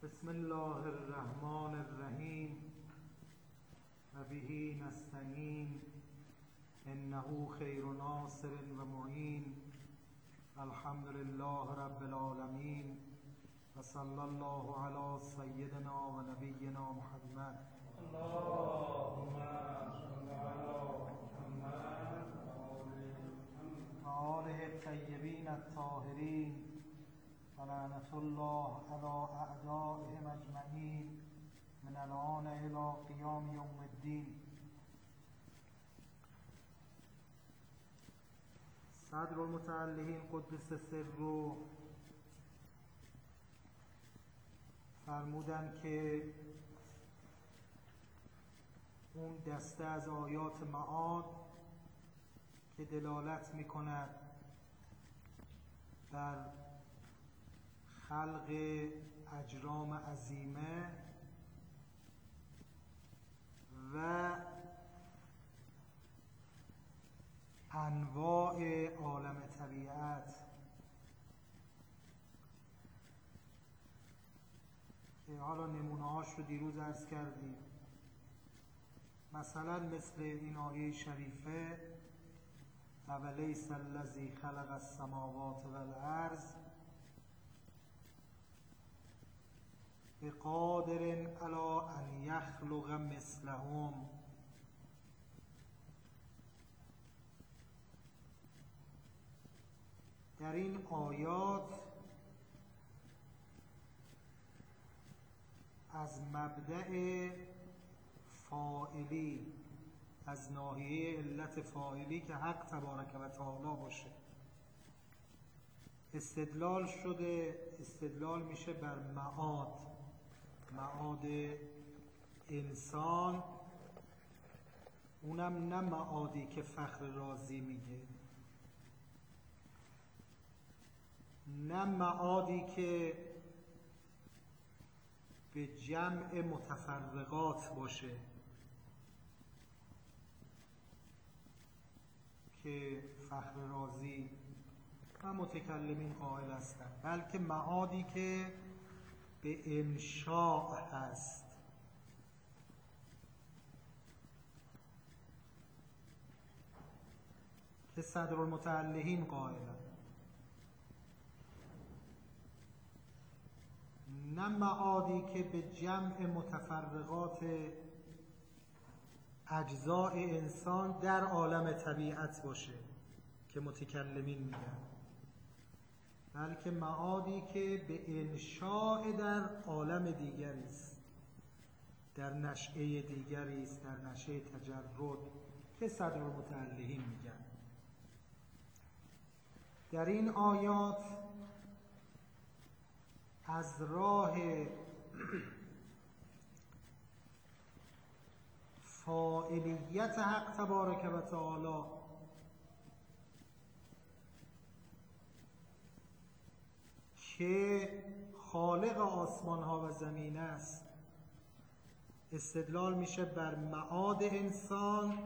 بسم الله الرحمن الرحیم و به نستعین انه خیر ناصر و معین. الحمد لله رب العالمین و صلی الله علی سیدنا و نبینا محمد. اللهم صل علی محمد و آله الطیبین الطاهرین و لعنة الله علی اعدائهم اجمعین من الآن الی قیام یوم الدین. صدر المتعلقین قدس سره فرمودن که اون دسته از آیات معاد که دلالت می کند بر خلق اجرام عظیمه و انواع عالم طبیعت که حالا نمونه هاش رو دیروز عرض کردیم، مثلا مثل این آیه شریفه اولیس الذی خلق السماوات والارض بقادر علی ان یخلق مثلهم. در این آیات از مبدأ فاعلی، از ناحیه علت فاعلی که حق تبارک و تعالی باشه استدلال شده. استدلال میشه بر معاد انسان، اونم نه معادی که فخر رازی میگه، نه معادی که به جمع متفرقات باشه که فخر رازی و متکلمین قائل هستند، بلکه معادی که به انشاء هست. که صدر المتعلقین قائلند، نه معادی که به جمع متفرقات اجزاء انسان در عالم طبیعت باشه که متکلمین میگن، بلکه معادی که به انشاء در عالم دیگری است، در نشأه دیگری است، در نشأه تجرد که صدر المتعلقین میگن. در این آیات از راه فاعلیت حق تبارک و تعالی که خالق آسمان ها و زمین است استدلال میشه بر معاد انسان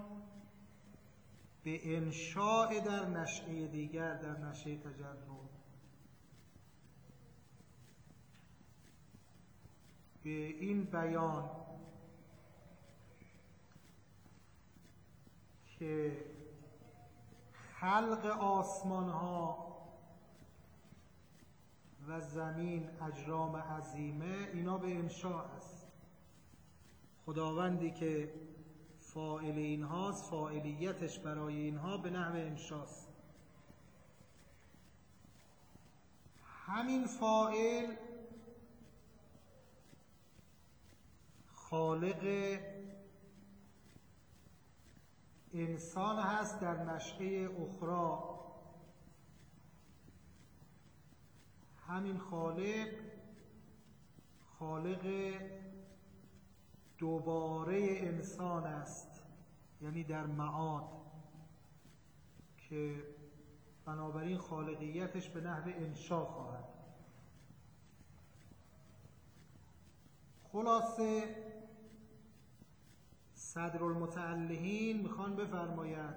به انشاء در نشأه دیگر، در نشأه تجرد. به این بیان که خلق آسمان ها و زمین اجرام عظیمه اینا به انشاء است. خداوندی که فاعل اینهاست، فاعلیتش برای اینها به نحو انشاست. همین فاعل خالق انسان هست در نشأه اخرى. همین خالق دوباره انسان است، یعنی در معاد، که بنابراین خالقیتش به نحو انشاء خواهد. خلاصه صدر المتعلقین میخوان بفرمایند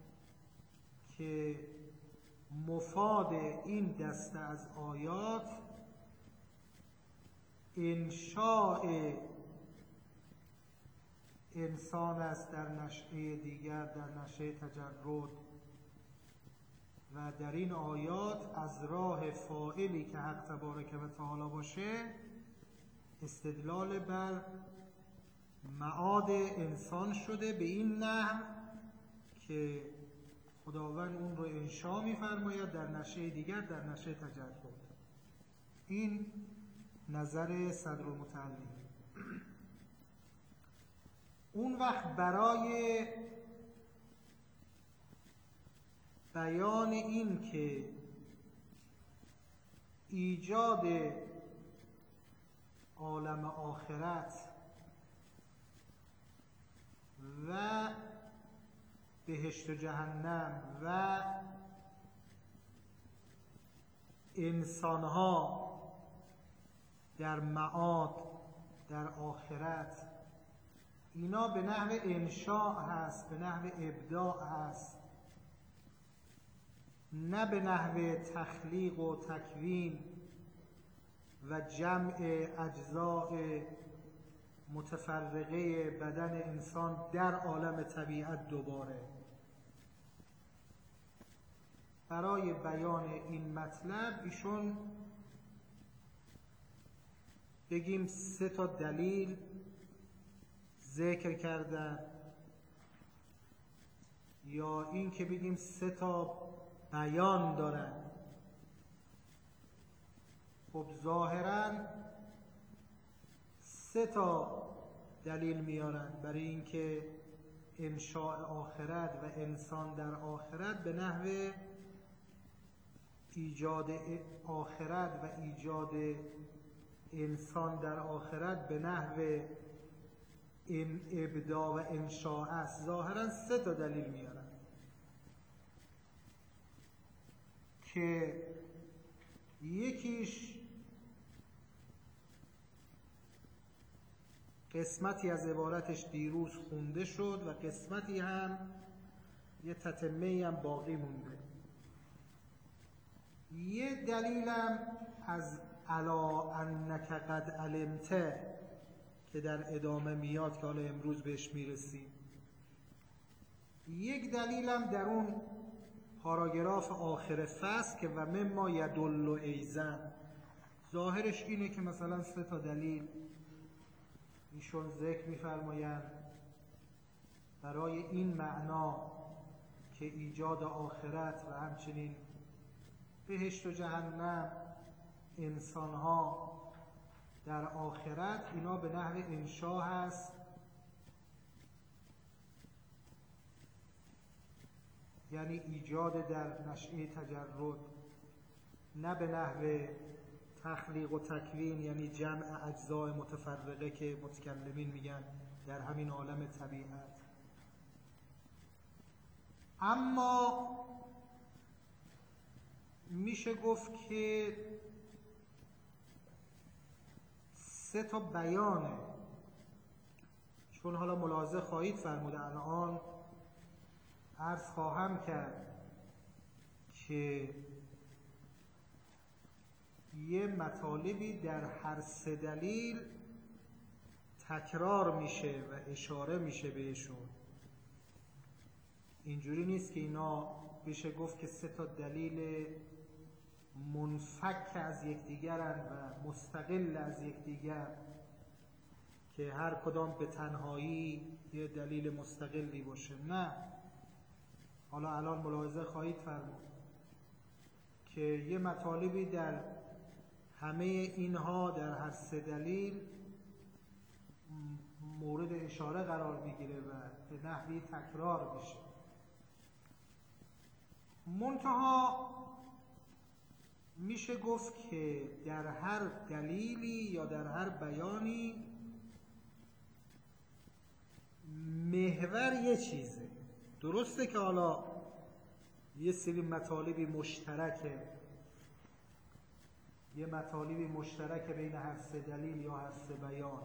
که مفاد این دسته از آیات انشاء انسان است در نشأه دیگر، در نشأه تجرد، و در این آیات از راه فاعلی که حق تبارک و تعالی باشه استدلال بر معاد انسان شده به این نحو که خداوند اون رو انشا می‌فرماید در نشأه دیگر، در نشأه تجرد. این نظر صدرالمتعلم. اون وقت برای بیان این که ایجاد عالم آخرت و بهشت و جهنم و انسانها در معاد در آخرت، اینا به نحو انشاء هست، به نحو ابداع هست، نه به نحو تخلیق و تکوین و جمع اجزاء متفرقه بدن انسان در عالم طبیعت دوباره. برای بیان این مطلب ایشون بگیم 3 تا دلیل ذکر کردن، یا این که بگیم 3 تا بیان دارن. خب ظاهراً 3 تا دلیل میارن برای اینکه انشاء آخرت و انسان در آخرت به نحو ایجاد آخرت و ایجاد انسان در آخرت به نحو ابداع و انشاء است. ظاهراً 3 تا دلیل میارن که یکیش قسمتی از عبارتش دیروز خونده شد و قسمتی هم یه تتمه‌ای هم باقی مونده. یه دلیلم از الا انک قد علمت که در ادامه میاد که حالا امروز بهش میرسیم. یک دلیلم در اون پاراگراف آخر فصل که و مما یدل ایزن، ظاهرش اینه که مثلا 3 تا دلیل ایشون ذکر می‌فرمایند برای این معنا که ایجاد آخرت و همچنین بهشت و جهنم، انسان‌ها در آخرت، اینا به نحو انشاء هست، یعنی ایجاد در نشأه تجرد، نه به نحو تخلیق و تکوین، یعنی جمع اجزای متفرقه که متکلمین میگن در همین عالم طبیعت. اما میشه گفت که 3 تا بیانه، چون حالا ملاحظه خواهید فرمود الان عرض خواهم کرد که یه مطالبی در هر 3 دلیل تکرار میشه و اشاره میشه بهشون. اینجوری نیست که اینا بشه گفت که 3 تا دلیل منفک از یکدیگرن و مستقل از یکدیگر که هر کدام به تنهایی یه دلیل مستقلی باشه. نه، حالا الان ملاحظه خواهید فرمود که یه مطالبی در همه اینها در هر 3 دلیل مورد اشاره قرار میگیره و به نحوی تکرار میشه. منتها میشه گفت که در هر دلیلی یا در هر بیانی محور یه چیزه. درسته که حالا یه سری مطالبی مشترکه، یه مطالبی مشترکه بین هر 3 دلیل یا هر 3 بیان،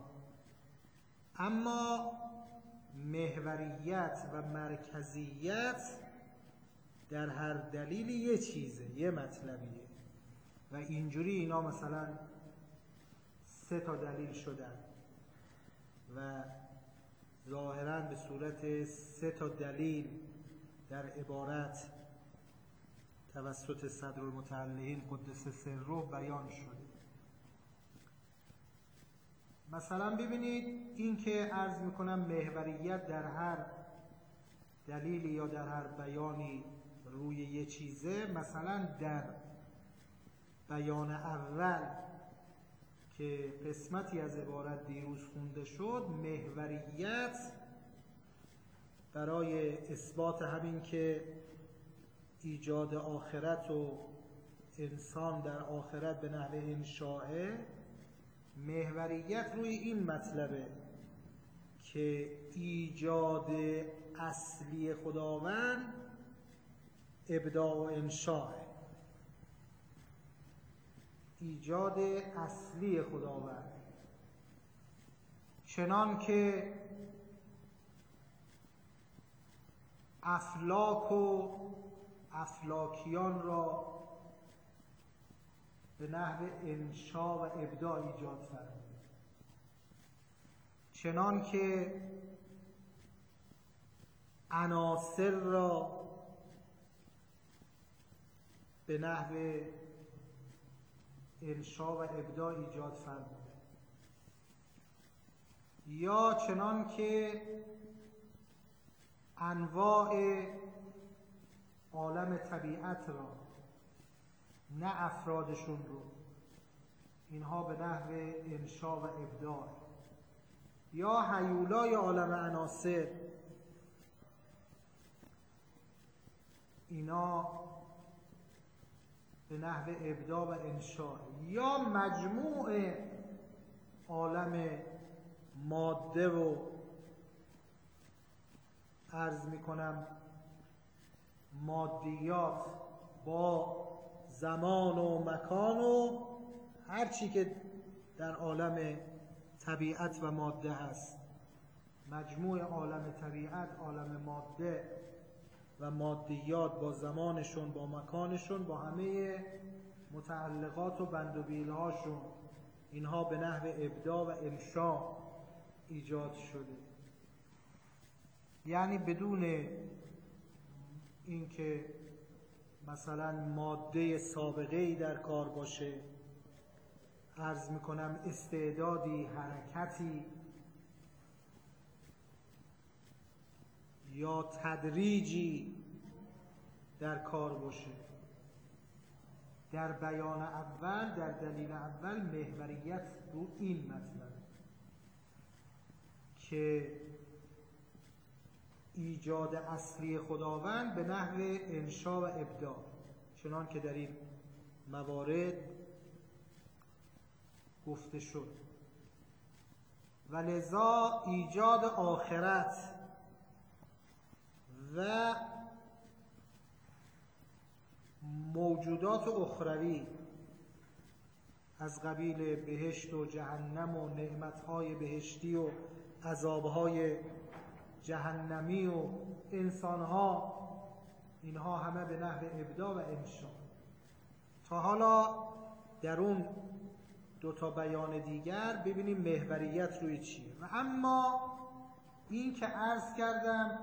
اما محوریت و مرکزیت در هر دلیلی یه چیزه، یه مطلبیه. و اینجوری اینا مثلا 3 تا دلیل شدن و ظاهراً به صورت 3 تا دلیل در عبارت توسط صدرالمتعلقین قدس سره بیان شده. مثلا ببینید این که عرض میکنم محوریت در هر دلیلی یا در هر بیانی روی یه چیزه، مثلا در بیان اول که قسمتی از عبارت دیروز خونده شد، محوریت برای اثبات همین که ایجاد آخرت و انسان در آخرت به نحو انشائه، محوریت روی این مطلبه که ایجاد اصلی خداوند ابداع و انشاء، ایجاد اصلی خداوند، چنان که افلاک و افلاکیان را به نحو انشاء و ابداع ایجاد فرمود، چنان که عناصر را به نحو انشاء و ابداع ایجاد فرمود، یا چنان که انواع عالم طبیعت را، نه افرادشون رو، اینها به نحو انشاء و ابداع، یا هیولای عالم عناصر، اینا به نحو ابداع و انشاء، یا مجموع عالم ماده و عرض میکنم مادیات با زمان و مکان و هر چی که در عالم طبیعت و ماده هست، مجموع عالم طبیعت، عالم ماده و مادیات با زمانشون، با مکانشون، با همه متعلقات و بند و بیلهاشون، اینها به نحو ابداع و انشاء ایجاد شده. یعنی بدون اینکه مثلا ماده سابقه‌ای در کار باشه، عرض میکنم استعدادی، حرکتی یا تدریجی در کار باشه، در بیان اول، در دلیل اول محوریت رو این مطلب که ایجاد اصلی خداوند به نحو انشاء و ابداع، چنان که در این موارد گفته شد. و لذا ایجاد آخرت و موجودات اخروی از قبیل بهشت و جهنم و نعمتهای بهشتی و عذابهای جهنمی و انسانها، اینها همه به نحو ابداع و انشاء. تا حالا در اون 2 تا بیان دیگر ببینیم محوریت روی چیه. و اما این که عرض کردم،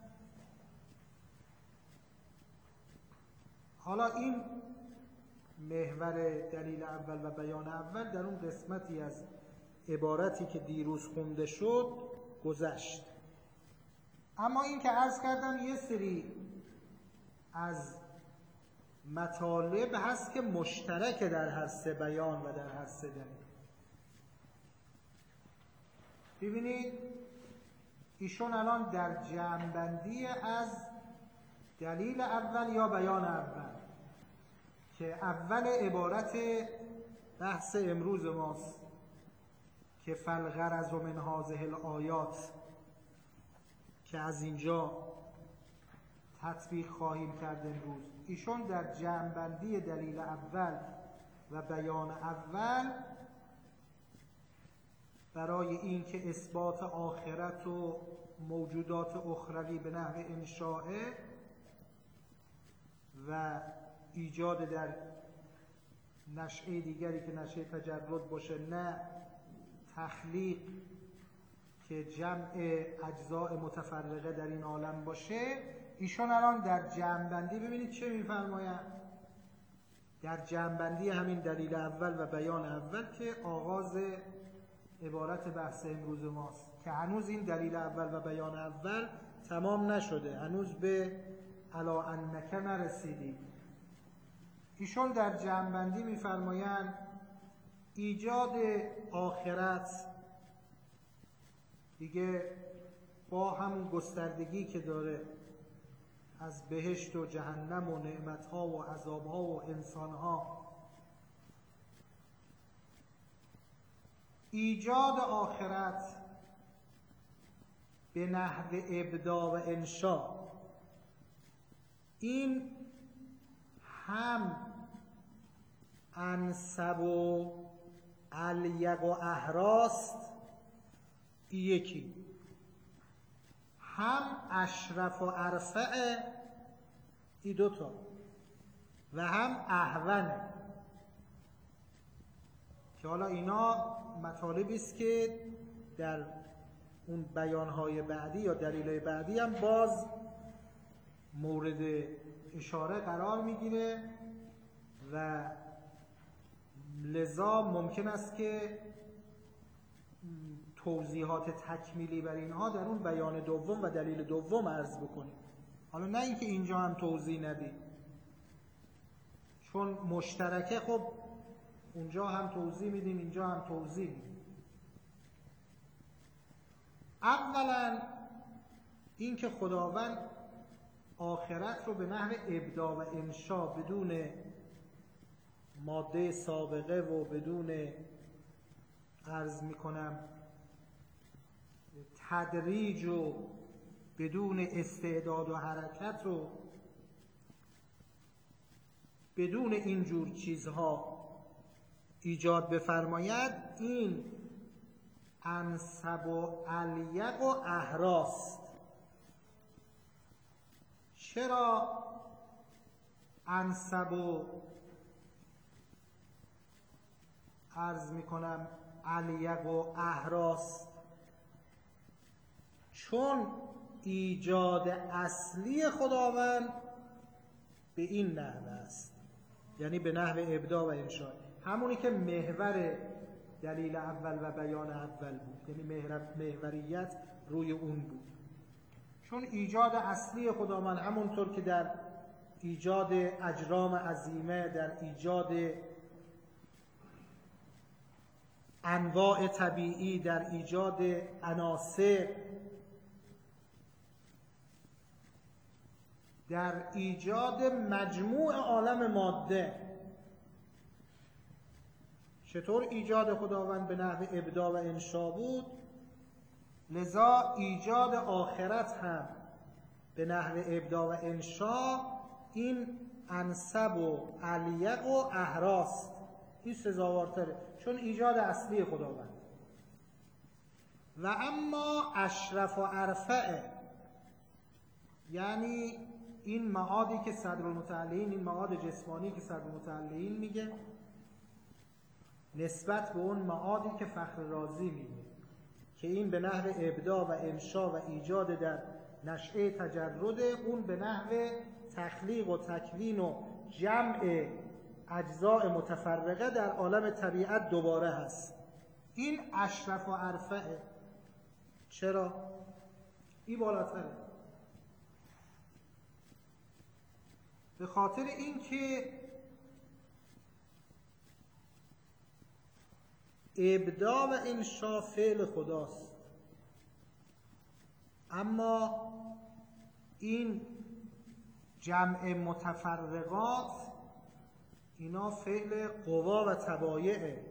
حالا این محور دلیل اول و بیان اول در اون قسمتی از عبارتی که دیروز خونده شد گذشت. اما این که عرض کردم یه سری از مطالب هست که مشترک در هر 3 بیان و در هر 3 دلیل. ببینید ایشون الان در جمع‌بندی از دلیل اول یا بیان اول که اول عبارت بحث امروز ماست که فالغرض من هذه الآیات، که از اینجا تطبیق خواهیم کرد امروز، ایشون در جمع‌بندی دلیل اول و بیان اول برای این که اثبات آخرت و موجودات اخروی به نحو انشاء و ایجاد در نشأه دیگری که نشأه تجرد باشه، نه تخلیق که جمع اجزاء متفرقه در این عالم باشه، ایشون الان در جمع‌بندی ببینید چه می‌فرمایند. در جمع‌بندی همین دلیل اول و بیان اول که آغاز عبارت بحث امروز ماست، که هنوز این دلیل اول و بیان اول تمام نشده، هنوز به الا انک نرسیدیم. ایشون در جمع‌بندی می‌فرمایند ایجاد آخرت دیگه با همون گستردگی که داره از بهشت و جهنم و نعمت‌ها و عذاب‌ها و انسان‌ها، ایجاد آخرت به نحو ابداع و انشاء، این هم انسب و الیق و احراست یکی، هم اشرف و ارفع ای دوتا، و هم احونه، که حالا اینا مطالبی است که در اون بیانهای بعدی یا دلیل‌های بعدی هم باز مورد اشاره قرار میگیره و لذا ممکن است که توضیحات تکمیلی بر اینها در اون بیان دوم و دلیل دوم عرض بکنیم. حالا نه اینکه اینجا هم توضیح ندیم، چون مشترکه، خب اونجا هم توضیح میدیم اینجا هم توضیح میدیم. اولا اینکه خداوند آخرت رو به نحو ابداع و انشاء بدون ماده سابقه و بدون عرض میکنم تدریج و بدون استعداد و حرکت رو بدون اینجور چیزها ایجاد بفرماید، این انسب و الیق و احراست. چرا انسب و عرض میکنم الیق و احراست؟ چون ایجاد اصلی خداوند به این نحو است، یعنی به نحو ابداع و انشاء، همونی که محور دلیل اول و بیان اول بود، یعنی محوریت روی اون بود. چون ایجاد اصلی خداوند همونطور که در ایجاد اجرام عظیمه، در ایجاد انواع طبیعی، در ایجاد عناصر، در ایجاد مجموع عالم ماده، چطور ایجاد خداوند به نحو ابداع و انشاء بود، لذا ایجاد آخرت هم به نحو ابداع و انشاء این انسب و الیق و احراست، این سزاوارتره، چون ایجاد اصلی خداوند. و اما اشرف و ارفع، یعنی این معادی که صدرالمتعلین، این معاد جسمانی که صدرالمتعلین میگه نسبت به اون معادی که فخر رازی میگه که این به نحو ابداع و انشاء و ایجاد در نشأه تجرد، اون به نحو تخلیق و تکوین و جمع اجزاء متفرقه در عالم طبیعت دوباره هست. این اشرف و ارفعه. چرا؟ این بالاتره. به خاطر اینکه ابداع و انشاء فعل خداست، اما این جمع متفرقات اینا فعل قوا و تبایعه.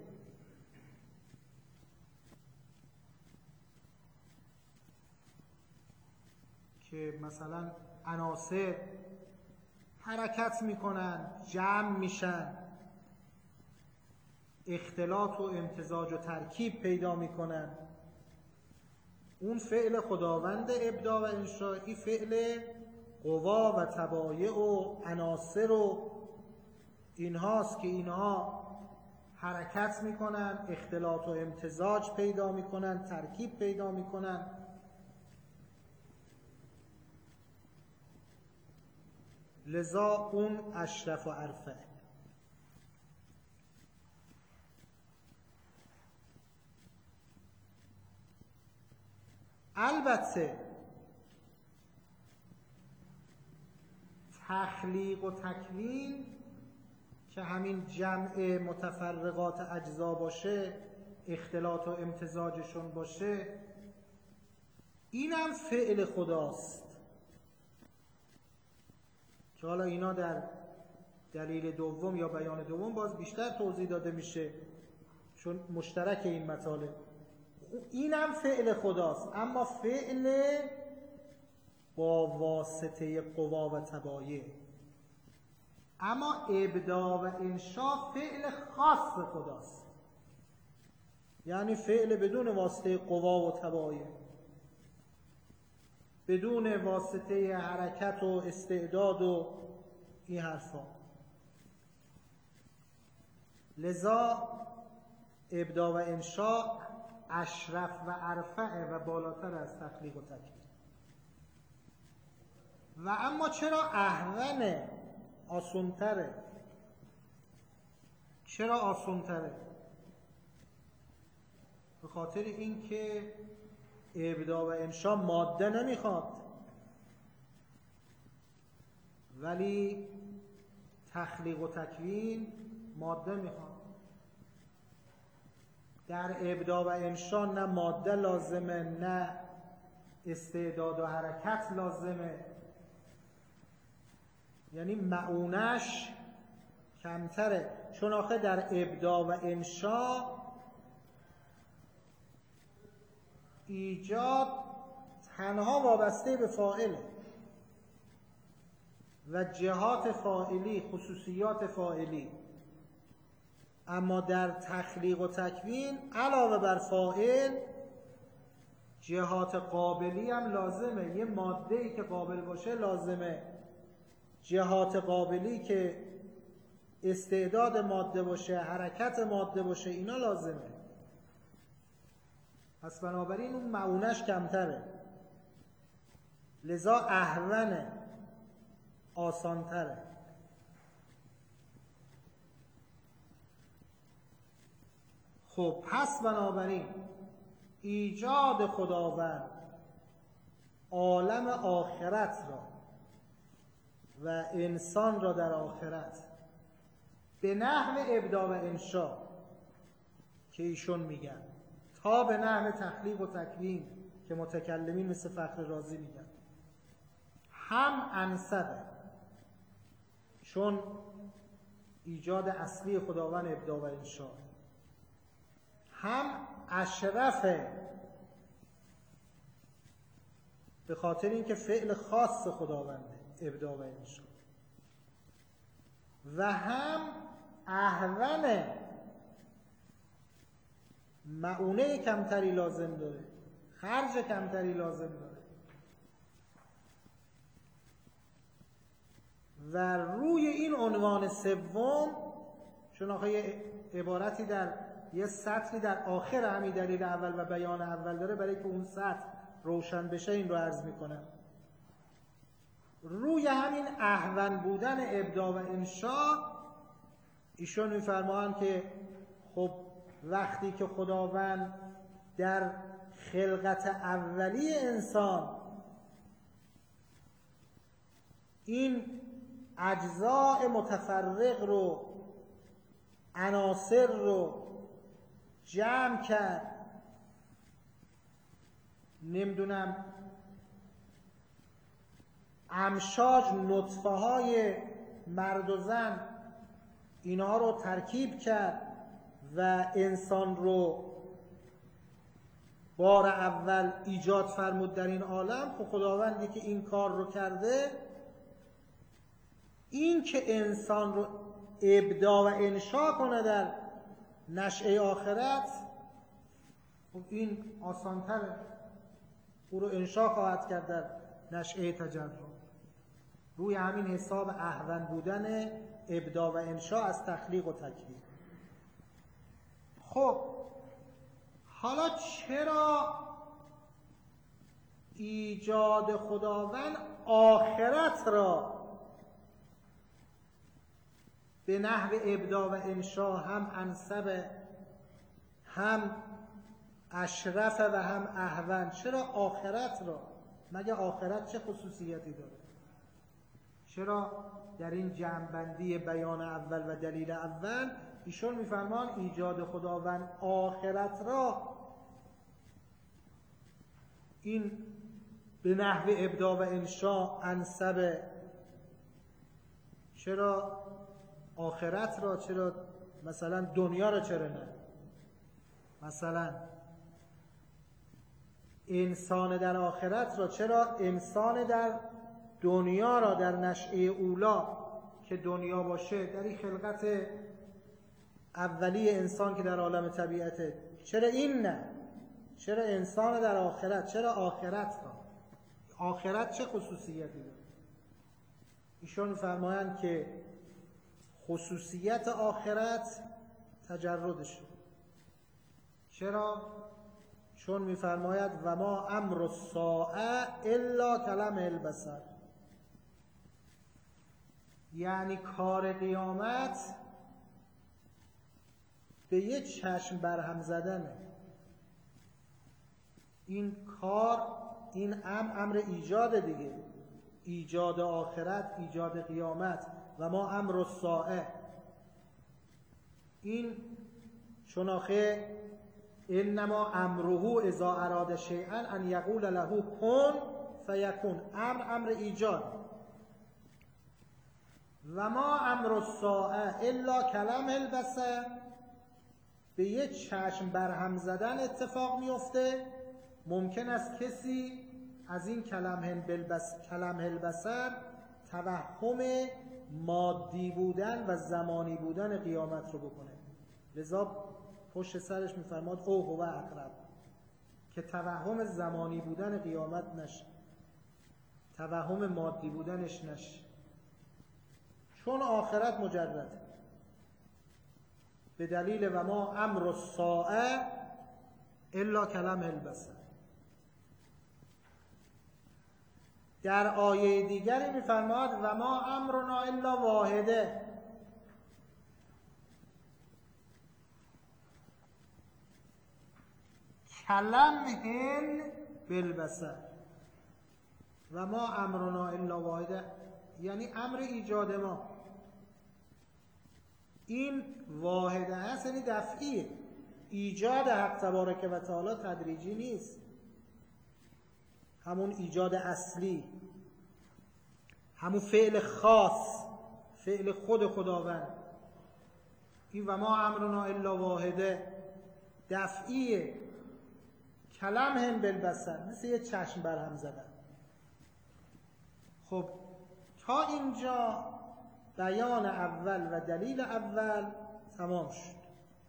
که مثلا عناصر حرکت میکنن، جمع میشن، اختلاط و امتزاج و ترکیب پیدا میکنن، اون فعل خداوند ابداع و انشائی فعل قوا و تبایع و عناصر و اینهاست که اینها حرکت میکنن، اختلاط و امتزاج پیدا میکنن، ترکیب پیدا میکنن. لذا اون اشرف و ارفع. البته تخلیق و تکوین که همین جمع متفرقات اجزا باشه، اختلاط و امتزاجشون باشه، اینم فعل خداست که حالا اینا در دلیل دوم یا بیان دوم باز بیشتر توضیح داده میشه چون مشترک این مطالب. اینم فعل خداست، اما فعل با واسطه قوا و تبایع. اما ابداع و انشاء فعل خاص خداست، یعنی فعل بدون واسطه قوا و تبایع، بدون واسطه حرکت و استعداد و این حرفا. لذا ابداع و انشاء اشرف و ارفع و بالاتر از تخلیق و تکوین. و اما چرا اهونه، آسونتره؟ چرا آسونتره؟ به خاطر اینکه ابداع و انشاء ماده نمیخواد، ولی تخلیق و تکوین ماده میخواد. در ابداع و انشاء نه ماده لازمه، نه استعداد و حرکت لازمه، یعنی معونش کمتره. چون آخه در ابداع و انشاء ایجاد تنها وابسته به فاعله و جهات فاعلی، خصوصیات فاعلی. اما در تخلیق و تکوین علاوه بر فاعل جهات قابلی هم لازمه. یه ماده‌ای که قابل باشه لازمه، جهات قابلی که استعداد ماده باشه، حرکت ماده باشه، اینا لازمه. پس بنابراین اون معونش کمتره، لذا اهونه، آسانتره. خب پس بنابراین ایجاد خداوند عالم آخرت را و انسان را در آخرت به نحو ابداع و انشاء که ایشون میگن، تا به نحو تخلیق و تکوین که متکلمین مثل فخر رازی میگن، هم انسبه، چون ایجاد اصلی خداوند ابداع و انشاء، هم اشرفه به خاطر اینکه فعل خاص خداونده ابداع و انشاء، و هم اهونه، معونه کمتری لازم داره، خرج کمتری لازم داره. و روی این عنوان سوم، چون آخه یه عبارتی در یه سطری در آخر همین دلیل اول و بیان اول داره، برای که اون سطر روشن بشه این رو عرض میکنم. روی همین اهون بودن ابداع و انشاء ایشون میفرمایند که خب وقتی که خداوند در خلقت اولی انسان این اجزاء متفرق رو، عناصر رو جمع کرد، نمیدونم امشاج نطفه های مرد و زن اینها رو ترکیب کرد و انسان رو بار اول ایجاد فرمود در این عالم. خب خداوندی که این کار رو کرده، این که انسان رو ابداع و انشاء کنه در نشأه آخرت، خب این آسان‌تره، او رو انشاء خواهد کرد در نشأه تجرد. روی همین حساب اهون بودن ابداع و انشاء از تخلیق و تکوین. خب حالا چرا ایجاد خداوند آخرت را به نحو ابداع و انشاء هم انسب، هم اشرف و هم اهون؟ چرا آخرت را؟ مگه آخرت چه خصوصیتی داره؟ چرا در این جمع‌بندی بیان اول و دلیل اول ایشون میفرمان ایجاد خداوند آخرت را این به نحو ابداع و انشاء انسب؟ چرا آخرت را؟ چرا مثلا دنیا را چرا نه؟ مثلا انسان در آخرت را چرا انسان در دنیا را در نشأه اولا که دنیا باشه، در این خلقت اولی انسان که در عالم طبیعته، چرا این نه؟ چرا انسان در آخرت؟ چرا آخرت را؟ آخرت چه خصوصیتی داره؟ ایشون فرمایند که خصوصیت آخرت تجردشه. چرا؟ چون میفرماید و ما امر الساعه الا کلمح البصر، یعنی کار قیامت به یه چشم برهم زدنه. این کار، این امر ایجاد دیگه، ایجاد آخرت، ایجاد قیامت. و ما امر الساعه، این چون آخه انما امره اذا اراد شیئا ان یقول له کن فیکون، امر ایجاد. و ما امر الساعه الا کلمح البصر، به یه چشم برهم زدن اتفاق میفته. ممکن است کسی از این کلمح البصر توهم مادی بودن و زمانی بودن قیامت رو بکنه. لذا پشت سرش میفرماد او هو اقرب، که توهم زمانی بودن قیامت نشه، توهم مادی بودنش نشه، چون آخرت مجرده به دلیل و ما امر الساعه الا کلمح البصر. در آیه دیگری میفرماد و ما امرنا الا واحده، کلمح بالبصر. و ما امرنا الا واحده یعنی امر ایجاد ما. این واحده هست یعنی دفعیه. ایجاد حق تبارک و تعالی تدریجی نیست، همون ایجاد اصلی، همون فعل خاص، فعل خود خداوند. این و ما امرنا الا واحده دفعیه، کلمح بالبصر، مثل یه چشم برهم زدن. خب تا اینجا بیان اول و دلیل اول تمام شد.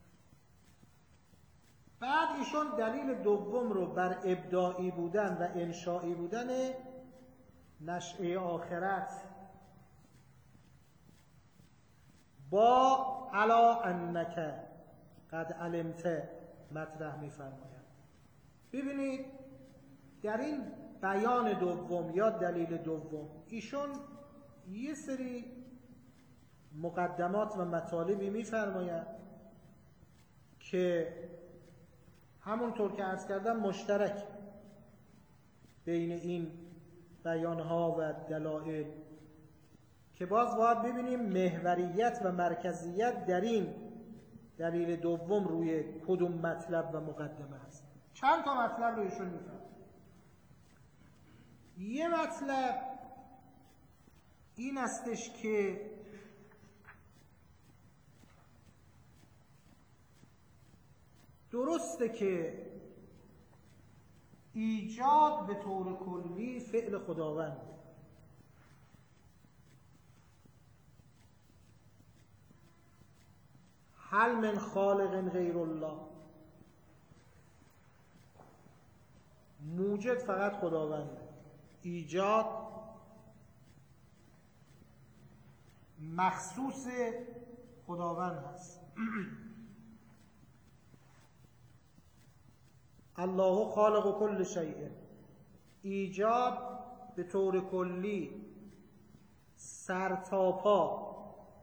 بعد ایشون دلیل دوم رو بر ابداعی بودن و انشائی بودن نشأه آخرت با علا انک قد علمت مطرح می‌فرماید. ببینید در این بیان دوم یا دلیل دوم ایشون یه سری مقدمات و مطالبی می‌فرماید که همونطور که عرض کردم مشترک بین این بیانها و دلائل، که باز باید ببینیم محوریت و مرکزیت در این دلیل دوم روی کدوم مطلب و مقدمه هست. چند تا مطلب رو ایشون میفرماید. یه مطلب این استش که درسته که ایجاد به طور کلی فعل خداوند، هل من خالق غیر الله، موجد فقط خداونده، ایجاد مخصوص خداوند هست. الله خالق کل شیء، ایجاد به طور کلی سر تا پا،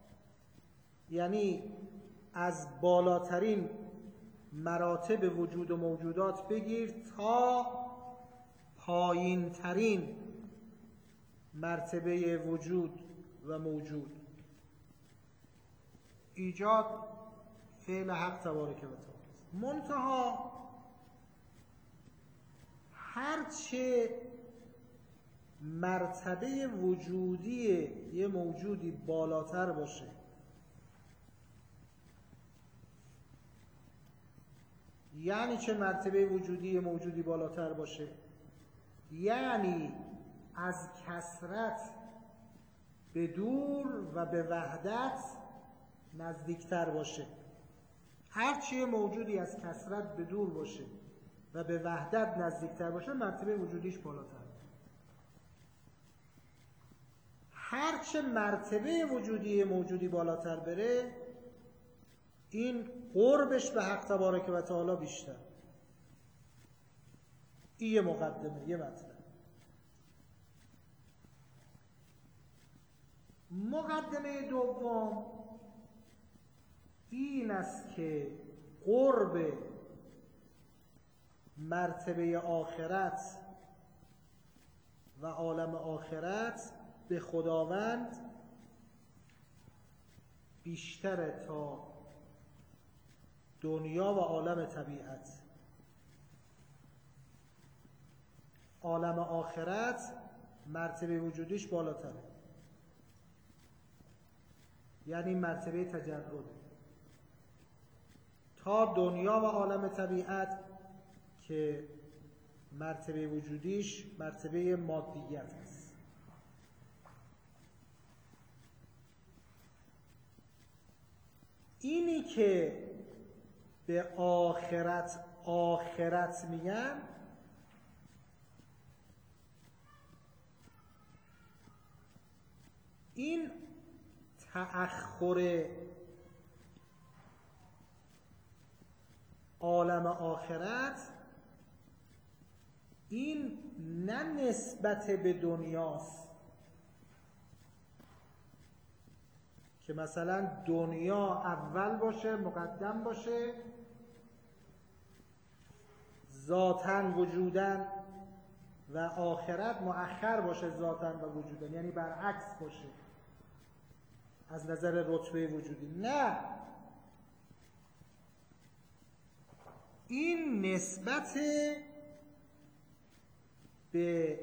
یعنی از بالاترین مراتب وجود و موجودات بگیر تا پایین ترین مرتبه وجود و موجود. ایجاد فعل حق تبارک و تعالی. منتها هرچه مرتبه وجودی یه موجودی بالاتر باشه، یعنی چه مرتبه وجودی یه موجودی بالاتر باشه؟ یعنی از کثرت به دور و به وحدت نزدیکتر باشه. هرچی موجودی از کثرت به دور باشه و به وحدت نزدیکتر باشه، مرتبه وجودیش بالاتر. هرچه مرتبه وجودی موجودی بالاتر بره، این قربش به حق تبارک و تعالی بیشتر. این یه مقدمه، یه مطلب. مقدمه دوم این است که قرب مرتبه آخرت و عالم آخرت به خداوند بیشتره تا دنیا و عالم طبیعت. عالم آخرت مرتبه وجودیش بالاتره، یعنی مرتبه تجرد، تا دنیا و عالم طبیعت که مرتبه وجودیش مرتبه مادیت است. اینی که به آخرت میگن، این تأخر عالم آخرت، این نه نسبت به دنیاست که مثلا دنیا اول باشه، مقدم باشه، ذاتاً وجوداً، و آخرت مؤخر باشه ذاتاً و وجوداً، یعنی برعکس باشه از نظر رتبه وجودی. نه، این نسبت به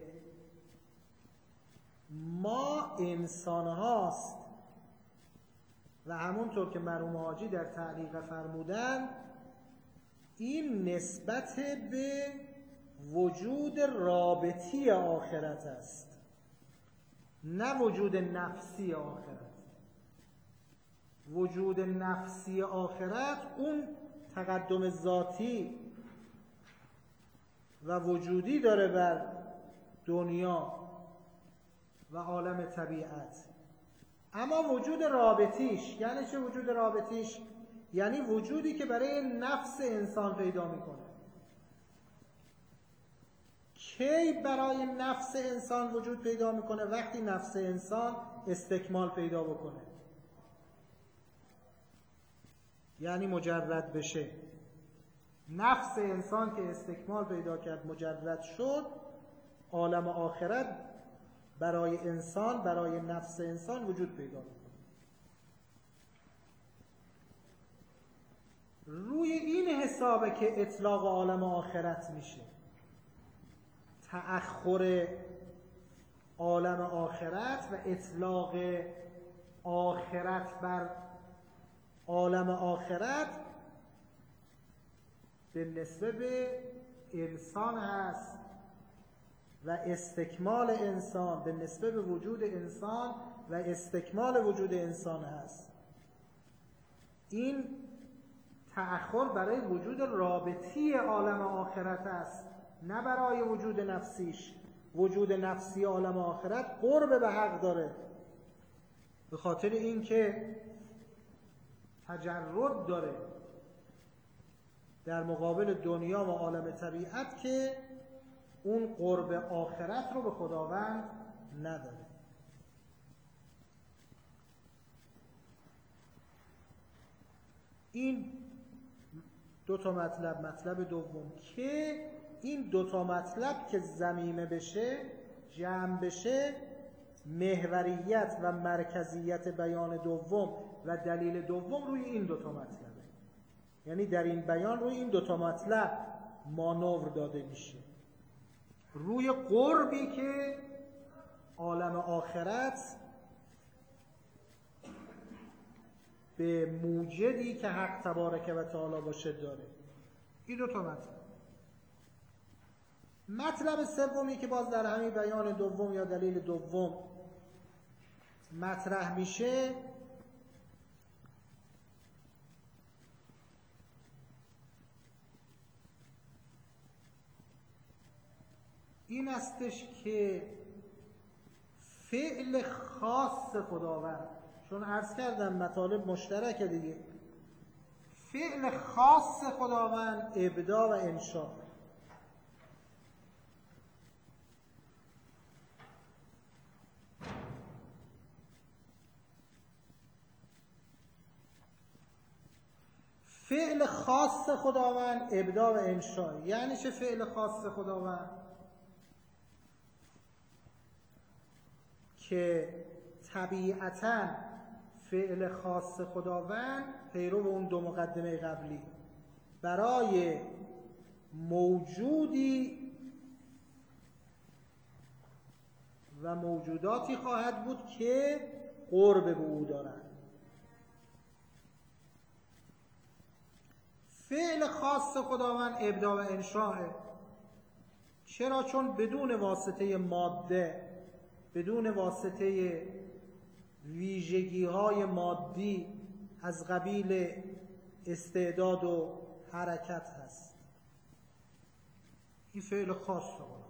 ما انسان هاست و همونطور که مرحوم حاجی در تعلیق فرمودن، این نسبت به وجود رابطی آخرت است، نه وجود نفسی آخرت. وجود نفسی آخرت اون تقدم ذاتی و وجودی داره بر دنیا و عالم طبیعت، اما وجود رابطیش یعنی چه؟ وجود رابطیش یعنی وجودی که برای نفس انسان پیدا میکنه. کی برای نفس انسان وجود پیدا میکنه؟ وقتی نفس انسان استکمال پیدا بکنه، یعنی مجرد بشه. نفس انسان که استکمال پیدا کرد، مجرد شد، عالم آخرت برای انسان، برای نفس انسان وجود پیدا میکنه. روی این حسابه که اطلاق عالم آخرت میشه. تأخر عالم آخرت و اطلاق آخرت بر عالم آخرت به نسبت به انسان هست و استکمال انسان، به نسبت به وجود انسان و استکمال وجود انسان هست. این تأخر برای وجود رابطی عالم آخرت است، نه برای وجود نفسیش. وجود نفسی عالم آخرت قرب به حق داره، به خاطر اینکه تجرد داره، در مقابل دنیا و عالم طبیعت که اون قرب آخرت رو به خداوند نداره. این دو تا مطلب. مطلب دوم که این دو تا مطلب که ضمیمه بشه، جمع بشه، محوریت و مرکزیت بیان دوم و دلیل دوم روی این دو تا مطلبه. یعنی در این بیان روی این دو تا مطلب مانور داده میشه، روی قربی که عالم آخرت به موجدی که حق تبارک و تعالی باشه داره. این دو تا مطلب. مطلب سومی که باز در همین بیان دوم یا دلیل دوم مطرح میشه، این استش که فعل خاص خداوند، چون عرض کردم مطالب مشترکه دیگه، فعل خاص خداوند ابداع و انشاء. فعل خاص خداوند ابداع و انشاء. یعنی چه فعل خاص خداوند؟ که طبیعتاً فعل خاص خداوند پیرو اون دو مقدمه قبلی برای موجودی و موجوداتی خواهد بود که قرب به او دارند. فعل خاص خداوند ابداع و انشاءه. چرا؟ چون بدون واسطه ماده، بدون واسطه ویژگی‌های مادی از قبیل استعداد و حرکت هست. این فعل خاص خداوند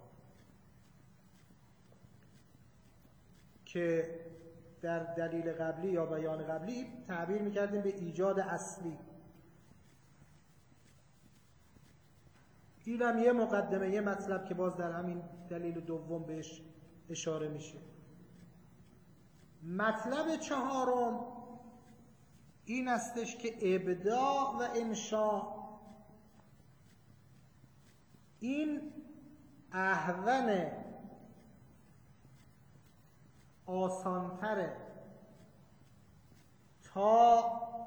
که در دلیل قبلی یا بیان قبلی تعبیر می‌کردیم به ایجاد اصلی. اینم یه مقدمه، یه مطلب که باز در همین دلیل دوم بهش اشاره میشه. مطلب چهارم این استش که ابداع و انشاء این اهون، آسانتره تا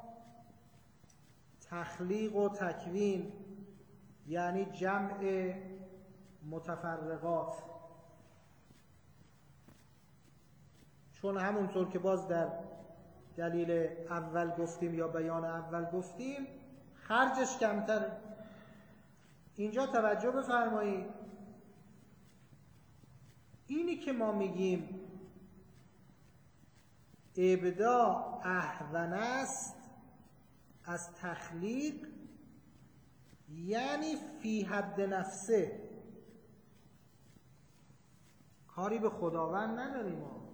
تخلیق و تکوین، یعنی جمع متفرقات. چون همونطور که باز در دلیل اول گفتیم یا بیان اول گفتیم، خرجش کمتره. اینجا توجه بفرمایید، اینی که ما میگیم ابداع اهون است از تخلیق، یعنی فی حد نفسه، کاری به خداوند نداریم ما.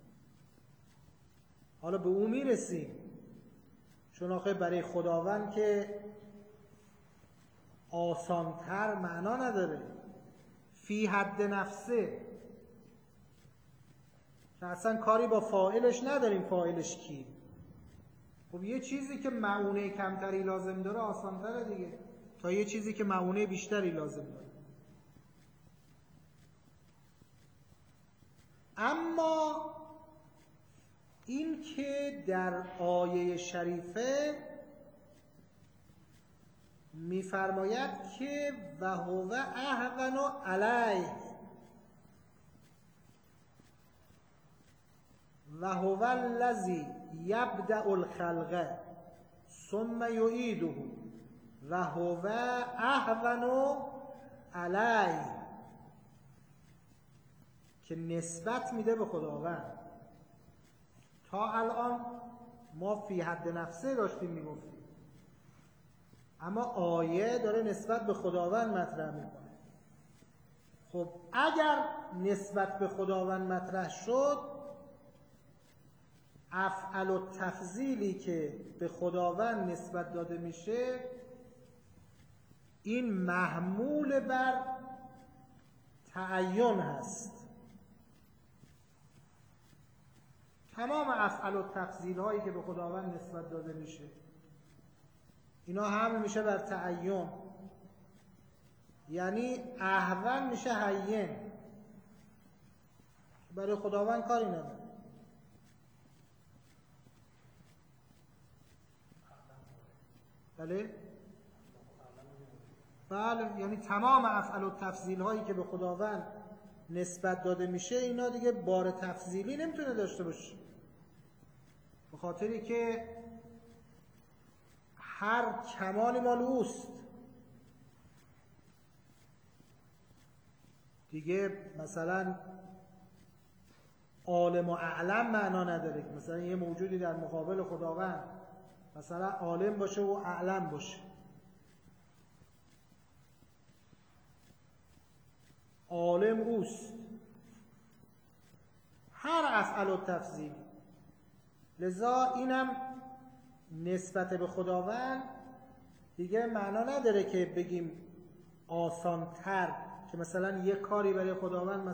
حالا به اون میرسیم، چون آخه برای خداوند که آسانتر معنا نداره. فی حد نفسه که اصلا کاری با فاعلش نداریم، فاعلش کی؟ خب یه چیزی که معونه کمتری لازم داره آسانتره دیگه تا یه چیزی که معونه بیشتری لازم داره. اما این که در آیه شریفه می‌فرماید که و هو اهون علیه و هو الذی یبدأ الخلق ثم یعیده و هو اهون علیه، که نسبت میده به خداوند. تا الان ما فی حد نفسه داشتیم میگفتیم، اما آیه داره نسبت به خداوند مطرح میکنه. خب اگر نسبت به خداوند مطرح شد، افعل و تفضیلی که به خداوند نسبت داده میشه این محمول بر تعین هست. تمام افعال و تفضیل هایی که به خداوند نسبت داده میشه اینا هم میشه بر تعین، یعنی احون میشه هین، برای خداوند کاری نداره. بله یعنی تمام افعال و تفضیل هایی که به خداوند نسبت داده میشه اینا دیگه بار تفضیلی نمیتونه داشته باشه، به خاطری که هر کمالی مال اوست دیگه. مثلا عالم و اعلم معنا نداره که مثلا یه موجودی در مقابل خداوند مثلا عالم باشه و اعلم باشه. عالم اوست، هر افعال و تفضیل. لذا اینم نسبت به خداوند دیگه معنا نداره که بگیم آسان‌تر، که مثلا یه کاری برای خداوند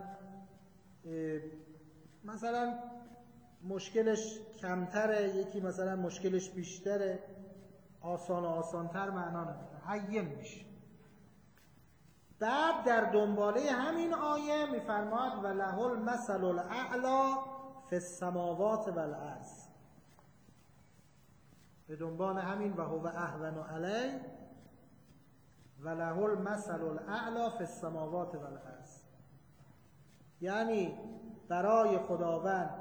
مثلا مشکلش کمتره، یکی مثلا مشکلش بیشتره، آسان و آسان‌تر معنا نداره، هین میشه. بعد در دنباله همین آیه میفرماد و له المثل الاعلی فی السماوات والارض. به دنبال همین و هو اهون علی و له المثل الاعلی فی السماوات والارض، یعنی برای خداوند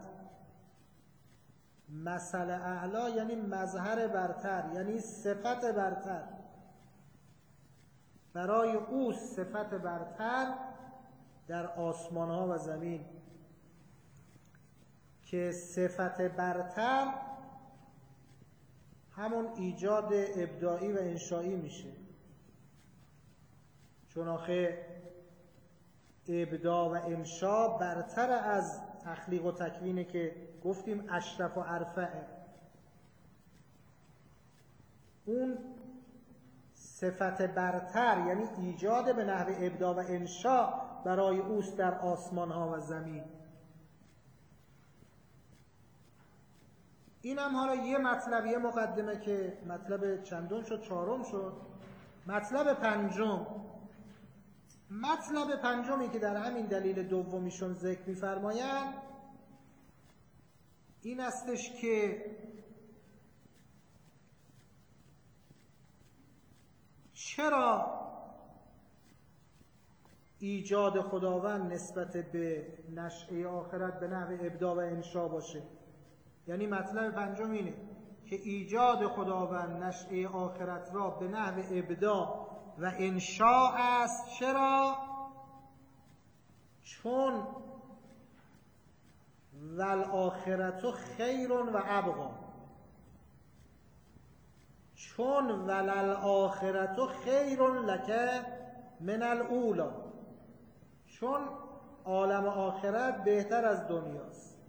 مثل اعلی یعنی مظهر برتر، یعنی صفت برتر. برای او صفت برتر در آسمان ها و زمین، که صفت برتر همون ایجاد ابداعی و انشایی میشه، چون آخه ابداع و انشا برتر از تخلیق و تکوینه که گفتیم اشرف و ارفعه. اون صفت برتر یعنی ایجاد به نحو ابداع و انشا برای اوست در آسمان ها و زمین. این هم حالا یه مطلب، یه مقدمه که مطلب چندم شد؟ چهارم شد. مطلب پنجمی که در همین دلیل دومیشون ذکر می‌فرمایند این استش که چرا ایجاد خداوند نسبت به نشأه آخرت به نحو ابداع و انشا باشه. یعنی مطلب پنجم اینه که ایجاد خداوند نشأه آخرت را به نحو ابداع و انشا است. چرا؟ چون والآخرت خیر و ابقا، چون وللآخرت خیر لک من الاولی، چون عالم آخرت بهتر از دنیاست.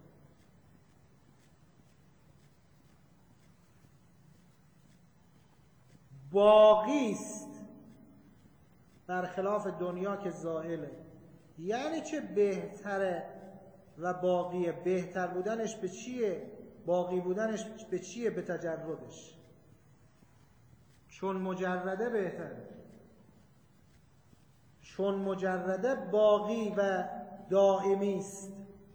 باقی است برخلاف دنیا که زائله. یعنی چه بهتره و باقیه؟ بهتر بودنش به چیه؟ باقی بودنش به چیه؟ به تجردش. چون مجرده بهتره، چون مجرده باقی و دائمی است.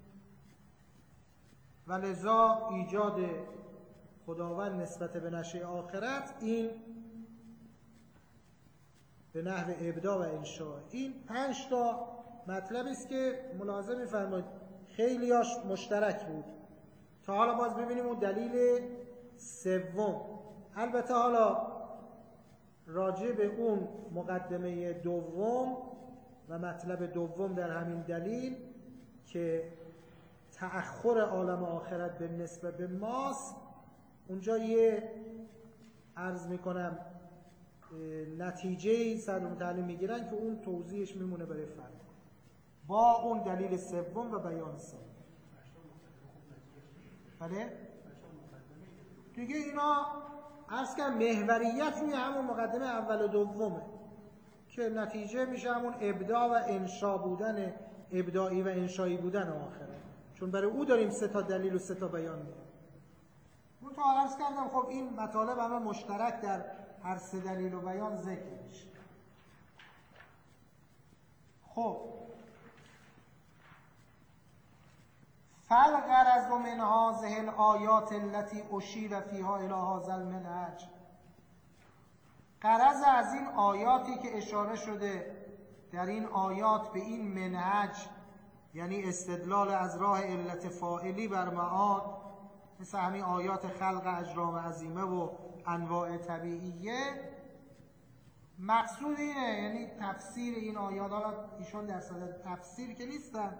و لذا ایجاد خداوند نسبت به نشأه آخرت این به نحو ابداع و انشاء. این 5 تا مطلبی است که ملاحظه می‌فرمایید خیلیاش مشترک بود. تا حالا باز ببینیم اون دلیل سوم. البته حالا راجع به اون مقدمه دوم و مطلب دوم در همین دلیل که تأخر عالم آخرت به نسبت به ماست، اونجا یه عرض میکنم نتیجه سر متعلم میگیرن که اون توضیحش میمونه برای فرق با اون دلیل سوم و بیان سوم. بله؟ دیگه اینا عرض کنم محوریت روی همون مقدمه اول و دومه. که نتیجه میشه همون ابداع و انشا بودن، ابداعی و انشایی بودن آخره، چون برای او داریم 3 تا دلیل و 3 تا بیان میاریم. من تا عرض کردم خب این مطالب همه مشترک در هر 3 دلیل و بیان ذکر میشه. خب فالغرض من هذه الآیات التي اشیر فیها الی هذا المنهج، غرض از این آیاتی که اشاره شده در این آیات به این منهج، یعنی استدلال از راه علت فاعلی بر معاد، مثل همین آیات خلق اجرام عظیمه و انواع طبیعیه، مقصود اینه، یعنی تفسیر این آیات. حالا ایشون در صدد تفسیر که نیستن،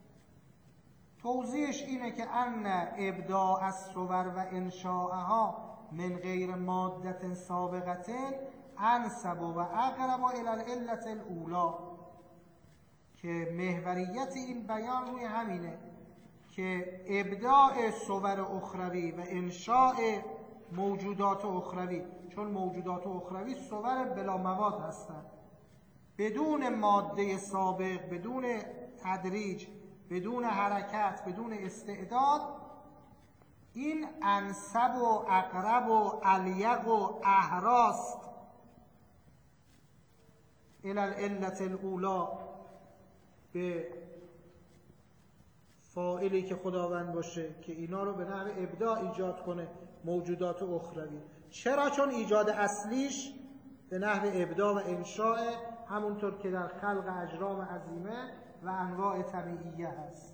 توضیحش اینه که ان ابداع الصور و انشاءها من غیر مادة سابقة انسب و اقرب الى العلة الاولی، که محوریت این بیان روی همینه که ابداع صور اخروی و انشاء موجودات اخروی، چون موجودات اخروی صور بلا مواد هستند، بدون ماده سابق، بدون تدریج، بدون حرکت، بدون استعداد، این انسب و اقرب و الیق و احراست الی العلة الاولی، به فاعلی که خداوند باشه که اینا رو به نحو ابداع ایجاد کنه، موجودات اخروی. چرا؟ چون ایجاد اصلیش به نحو ابداع و انشاء، همونطور که در خلق اجرام عظیمه و انواع طبیعیه هست.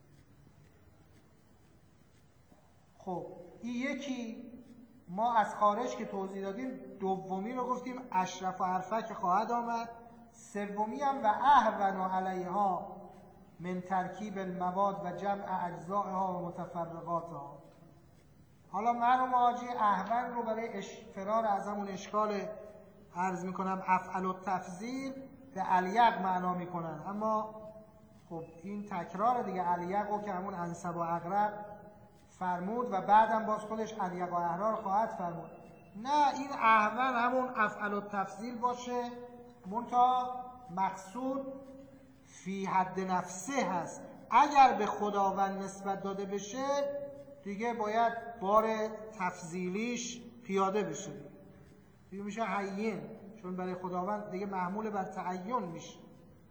خب این یکی ما از خارج که توضیح دادیم، دومی رو گفتیم اشرف و عرفه که خواهد آمد، سومی هم و اهون علیها من ترکیب المواد و جمع اجزائها و متفرقاتها. حالا مرحوم حاجی اهون رو برای فرار از همون اشکال عرض میکنم افعل التفضیل به الیق معنا میکنن، اما خب این تکرار دیگه، الیق رو که همون انسب و اقرب فرمود و بعدم باز خودش الیق و احرار خواهد فرمود. نه، این اهون همون افعل التفضیل باشه، منتها مقصود فی حد نفسه هست. اگر به خداوند نسبت داده بشه دیگه باید بار تفضیلیش پیاده بشه، دیگه میشه حیین، چون برای خداوند دیگه محمول بر تعین میشه.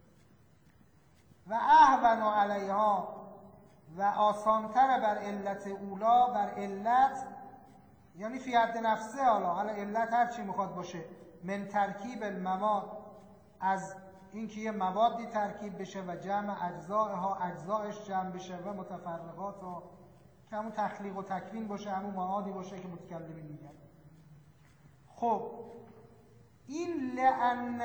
و اهون علیها و آسانتر بر علت اولا، بر علت یعنی فی حد نفسه، حالا علت هر چی میخواد باشه، من ترکیب المواد، از اینکه یه موادی ترکیب بشه و جمع اجزائها، اجزایش جمع بشه، و متفرقات ها که همون تخلیق و تکوین باشه، همون موادی باشه که متکلمین میگن. خب این لأن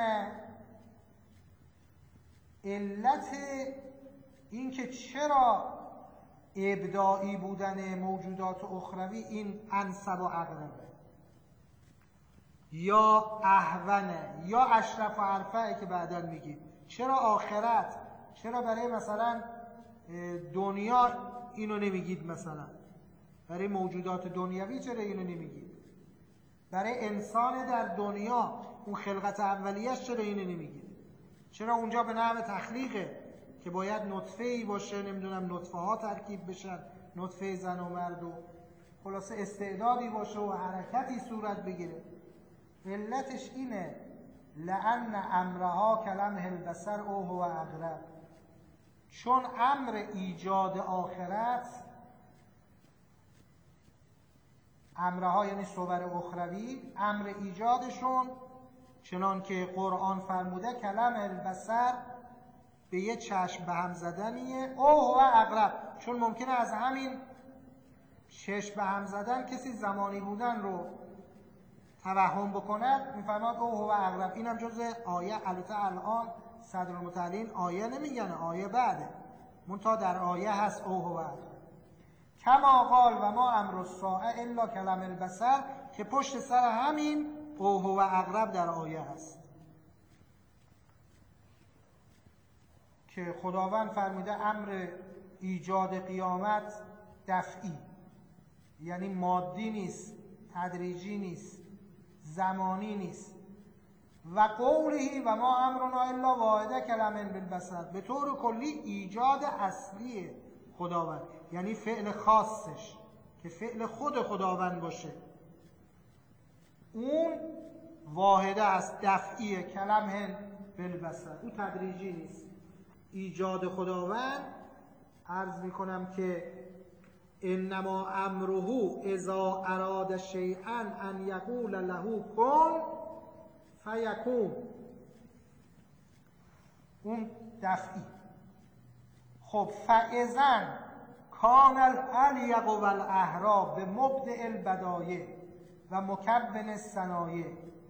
علت این که چرا ابداعی بودن موجودات اخروی این انسب و اقربه یا اهونه یا اشرف و عرفه که بعداً میگیم، چرا آخرت، چرا برای مثلا دنیا اینو نمیگید، مثلا برای موجودات دنیوی چرا اینو نمیگید، برای انسان در دنیا اون خلقت اولیه‌اش چرا اینو نمیگید، چرا اونجا به نحو تخلیقه که باید نطفه‌ای باشه، نمیدونم نطفه ها ترکیب بشن، نطفه زن و مرد، و خلاصه استعدادی باشه و حرکتی صورت بگیره. علتش اینه لأن امرها کلمه البصر او هو اقرب، چون امر ایجاد آخرت، امرها یعنی صور اخروی، امر ایجادشون چنان که قرآن فرموده کلمه البصر به یه چشم به هم زدنیه، او هو اقرب، چون ممکنه از همین چشم به هم زدن کسی زمانی بودن رو توهم بکند، میفرماد او هو اقرب. اینم جزء آیه، البته الان صدرالمتعلین آیه نمیگن، آیه بعده، منتها در آیه هست او هو اقرب. کما قال و ما امر الساعه الا کلمه البصر، که پشت سر همین او هو اقرب در آیه هست که خداوند فرموده امر ایجاد قیامت دفعی، یعنی مادی نیست، تدریجی نیست، زمانی نیست، و قوله و ما امرنا الا واحده کلمه بالبصر، به طور کلی ایجاد اصلی خداوند، یعنی فعل خاصش که فعل خود خداوند باشه، اون واحده است، دفعیه، کلمه بالبصر، او تدریجی نیست. ایجاد خداوند عرض میکنم که انما امره اذا اراد شیئا ان یقول له کن فیکون، اون دفعی. خب فاذا کان الالیق والاحرا به مبدع البدایع و مکون الصنایع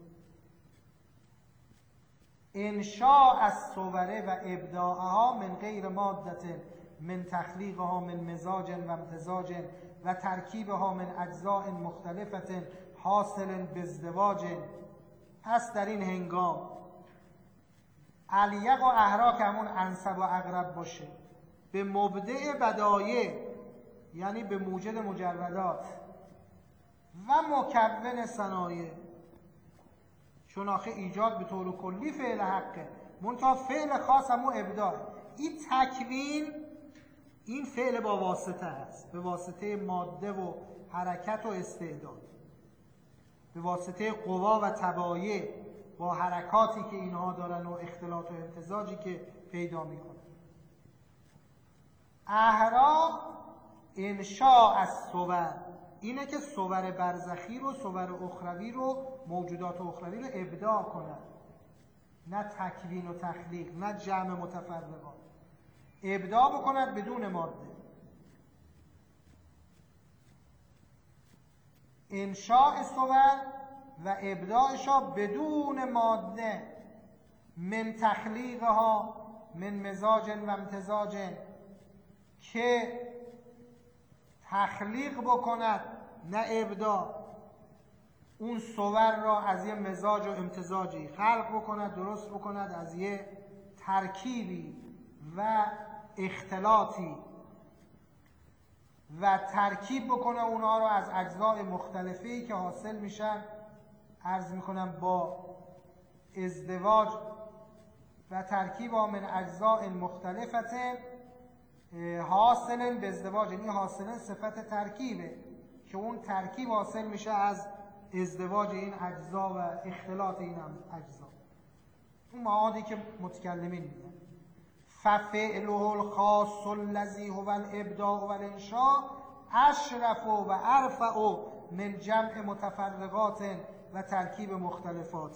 انشاء الصور و ابداعها من غیر مادة من تخلیقها من مزاج و امتزاج و ترکیبها من اجزاء مختلفة حاصل بازدواج. پس در این هنگام الیق و احرا که همون انسب و اقرب باشه، به مبدع بدایع یعنی به موجد مجردات و مکون صنایع، چون آخه ایجاد به طور کلی فعل حقه، منتها فعل خاص همون ابداع. این تکوین این فعل با واسطه هست، به واسطه ماده و حرکت و استعداد، به واسطه قوا و تبایع با حرکاتی که اینها دارن و اختلاط و امتزاجی که پیدا میکنن. احرا انشاء الصور، اینه که صور برزخی رو، صور اخروی رو، موجودات اخروی رو ابداع کنن، نه تکوین و تخلیق، نه جمع متفرقات، ابداع بکند بدون ماده. انشاء صور و ابداعشا بدون ماده، من تخلیقها من مزاج و امتزاج، که تخلیق بکند نه ابداع، اون صور را از یه مزاج و امتزاجی خلق بکند، درست بکند، از یه ترکیبی و اختلاطی، و ترکیب بکنه اونها رو از اجزاء مختلفی که حاصل میشن، عرض میکنم با ازدواج و ترکیب من اجزاء مختلفت حاصل به ازدواج. این حاصل صفت ترکیبه که اون ترکیب حاصل میشه از ازدواج این اجزا و اختلاط این اجزا، اون معادی که متکلمین میگن. ففعله الخاص الذی هو الابداع والانشاء اشرف و ارفع من جمع متفرقات و ترکیب مختلفات.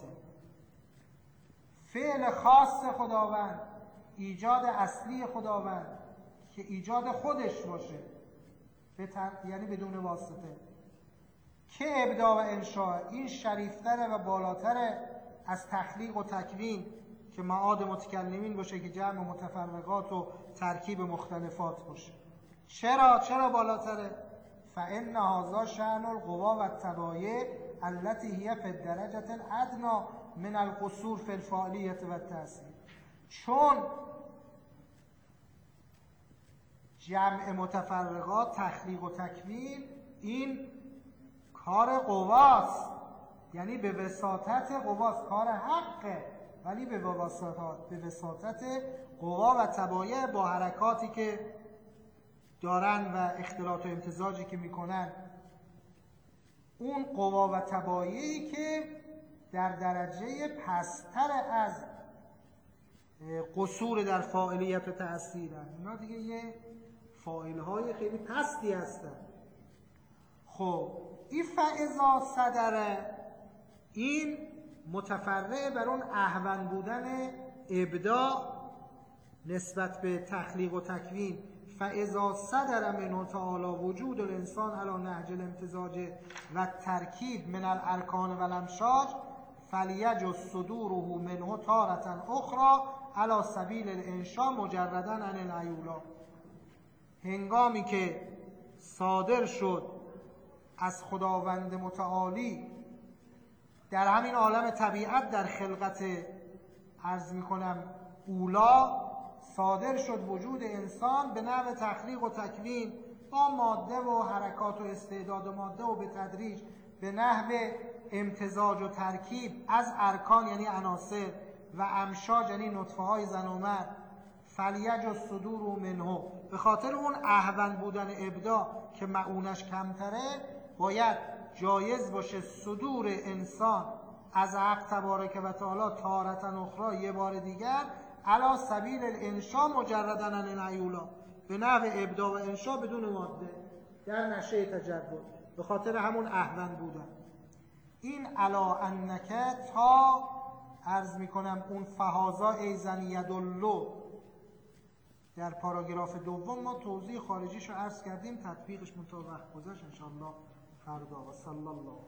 فعل خاص خداوند، ایجاد اصلی خداوند که ایجاد خودش باشه، یعنی بدون واسطه، که ابداع و انشاء، این شریفتره و بالاتره از تخلیق و تکوین که معاد متکلمین باشه که جمع متفرقات و ترکیب مختلفات باشه. چرا بالاتره؟ فإن هذا شأن القوا والتبایع التي هي في الدرجة الأدنى من القصور في الفاعلیة و التأثیر. چون جمع متفرقات، تخلیق و تکوین، این کار قواست، یعنی به وساطت قواست، کار حقه، ولی به وساطت قوا و تبایع با حرکاتی که دارن و اختلاط و امتزاجی که میکنن. اون قوا و تبایعی که در درجه پستر از قصور در فاعلیت و تأثیرن، اینا دیگه یه فاعلهای خیلی پستی هستن. خب این فاذا صدره، این متفرع بر اون اهون بودن ابداع نسبت به تخلیق و تکوین. فاذا صدر منه تعالی وجود الانسان علی نهج الامتزاج و ترکیب من الارکان و الامشاج فلیجز صدوره منه تارة اخرى علی سبیل الانشاء مجردا عن العیولا. هنگامی که صادر شد از خداوند متعالی در همین عالم طبیعت، در خلقت عرض میکنم اولا، صادر شد وجود انسان به نحو تخلیق و تکوین با ماده و حرکات و استعداد ماده و به تدریج به نحو امتزاج و ترکیب از ارکان یعنی عناصر و امشاج یعنی نطفه های زن و مرد، فلیج و صدور و منه، به خاطر اون اهون بودن ابداع که معونش کمتره باید جایز باشه صدور انسان از حق تبارک و تعالی تارة اخرى یه بار دیگر علی سبیل الانشاء مجرداً عن العیولا، به نحو ابداع و انشاء بدون ماده در نشه تجدد، به خاطر همون اهون بودن. این علا انک تا عرض میکنم اون فهازا ایزن یدلو در پاراگراف دوم ما توضیح خارجیشو عرض کردیم، تطبیقش منطقه وقت گذشت انشاءالله فردا. و صلی الله